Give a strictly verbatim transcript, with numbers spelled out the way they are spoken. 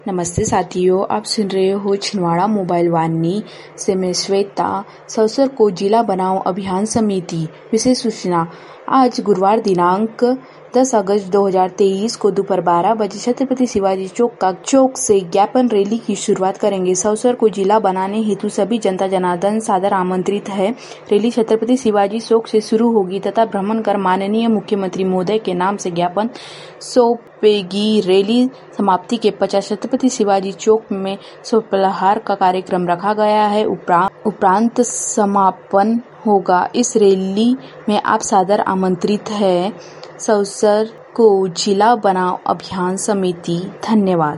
नमस्ते साथियों, आप सुन रहे हो छिंदवाड़ा मोबाइल वाहिनी से मैं श्वेता। सौसर को जिला बनाओ अभियान समिति विशेष सूचना। आज गुरुवार दिनांक दस अगस्त दो हज़ार तेईस को दोपहर बारह बजे छत्रपति शिवाजी चौक का चौक से ज्ञापन रैली की शुरुआत करेंगे। सौसर को जिला बनाने हेतु सभी जनता जनार्दन सादर आमंत्रित है। रैली छत्रपति शिवाजी चौक से शुरू होगी तथा भ्रमण कर माननीय मुख्यमंत्री महोदय के नाम से ज्ञापन सौंपेगी। रैली समाप्ति के पश्चात छत्रपति शिवाजी चौक में स्वपलहार का कार्यक्रम रखा गया है। उपरांत समापन होगा। इस रैली में आप सादर आमंत्रित हैं। सौसर को जिला बनाओ अभियान समिति। धन्यवाद।